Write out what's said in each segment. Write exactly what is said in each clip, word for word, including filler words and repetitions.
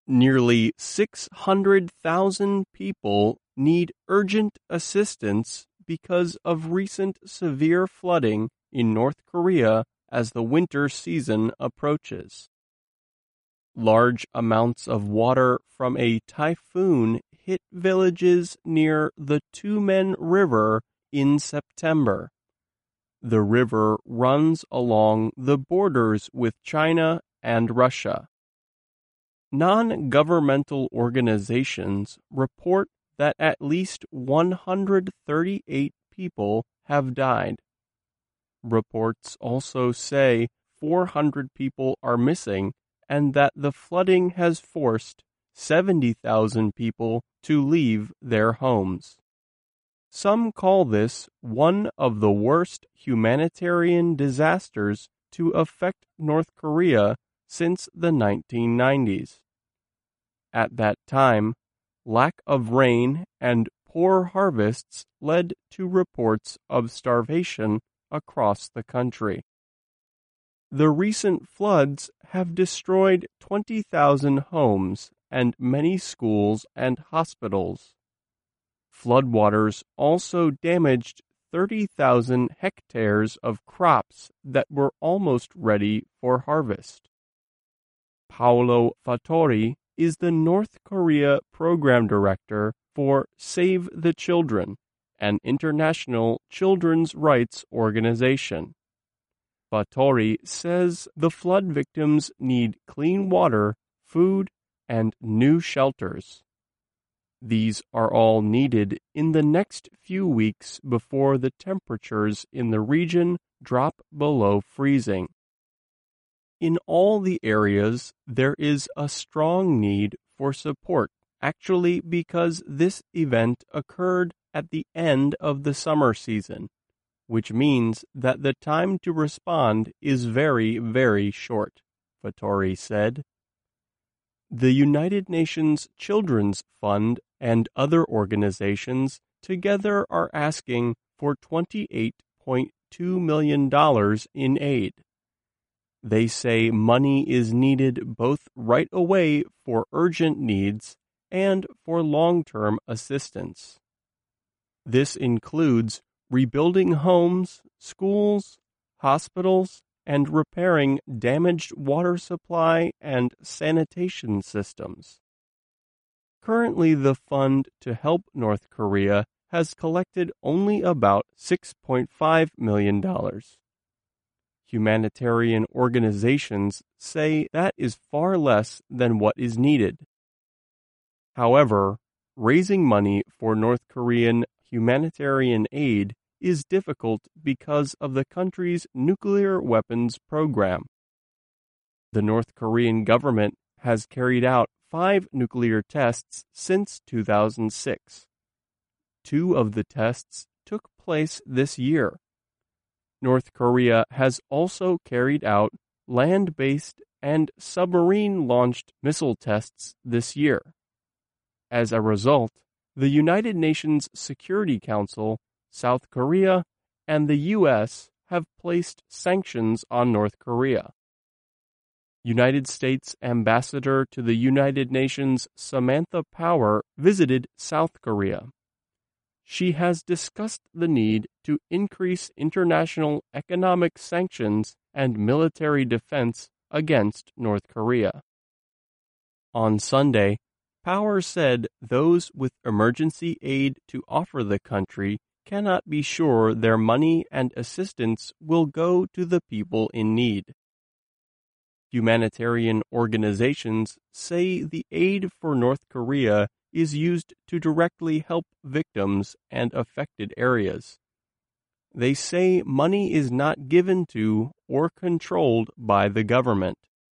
Nearly six hundred thousand people need urgent assistance because of recent severe flooding in North Korea as the winter season approaches. Large amounts of water from a typhoon hit villages near the Tumen River in September. The river runs along the borders with China and Russia. Non-governmental organizations report that at least one hundred thirty-eight people have died. Reports also say four hundred people are missing and that the flooding has forced seventy thousand people to leave their homes. Some call this one of the worst humanitarian disasters to affect North Korea since the nineteen nineties. At that time, lack of rain and poor harvests led to reports of starvation across the country. The recent floods have destroyed twenty thousand homes and many schools and hospitals. Floodwaters also damaged thirty thousand hectares of crops that were almost ready for harvest. Paolo Fattori is the North Korea Program Director for Save the Children, an international children's rights organization. Fattori says the flood victims need clean water, food, and new shelters. These are all needed in the next few weeks before the temperatures in the region drop below freezing. In all the areas, there is a strong need for support, actually because this event occurred at the end of the summer season, which means that the time to respond is very, very short, Fattori said. The United Nations Children's Fund and other organizations together are asking for twenty-eight point two million dollars in aid. They say money is needed both right away for urgent needs and for long-term assistance. This includes rebuilding homes, schools, hospitals, and repairing damaged water supply and sanitation systems. Currently, the fund to help North Korea has collected only about six point five million dollars. Humanitarian organizations say that is far less than what is needed. However, raising money for North Korean humanitarian aid is difficult because of the country's nuclear weapons program. The North Korean government has carried out five nuclear tests since two thousand six. Two of the tests took place this year. North Korea has also carried out land-based and submarine-launched missile tests this year. As a result, the United Nations Security Council, South Korea, and the U S have placed sanctions on North Korea. United States Ambassador to the United Nations Samantha Power visited South Korea. She has discussed the need to increase international economic sanctions and military defense against North Korea. On Sunday, Power said those with emergency aid to offer the country cannot be sure their money and assistance will go to the people in need. Humanitarian organizations say the aid for North Korea is used to directly help victims and affected areas. They say money is not given to or controlled by the government.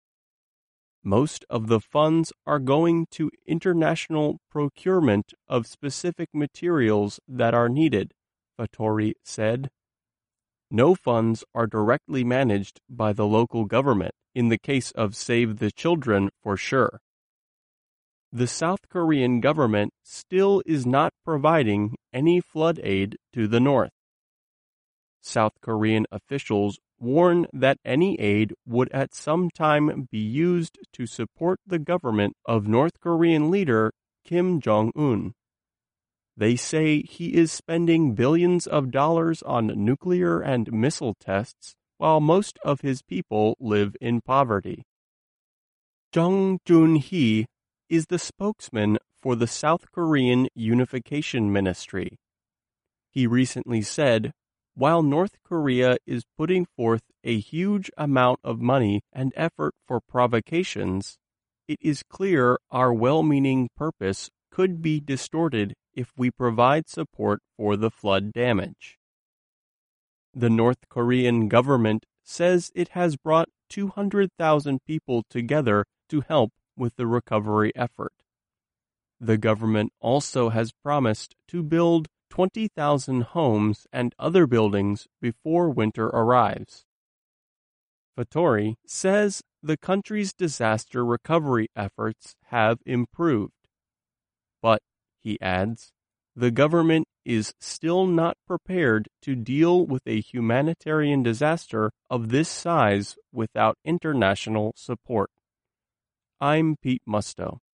Most of the funds are going to international procurement of specific materials that are needed, Fattori said. No funds are directly managed by the local government, in the case of Save the Children for sure. The South Korean government still is not providing any flood aid to the north. South Korean officials warn that any aid would at some time be used to support the government of North Korean leader Kim Jong-un. They say he is spending billions of dollars on nuclear and missile tests while most of his people live in poverty. Jung Joon-hee is the spokesman for the South Korean Unification Ministry. He recently said, while North Korea is putting forth a huge amount of money and effort for provocations, it is clear our well-meaning purpose could be distorted if we provide support for the flood damage. The North Korean government says it has brought two hundred thousand people together to help with the recovery effort. The government also has promised to build twenty thousand homes and other buildings before winter arrives. Fattori says the country's disaster recovery efforts have improved. But, he adds, the government is still not prepared to deal with a humanitarian disaster of this size without international support. I'm Pete Musto.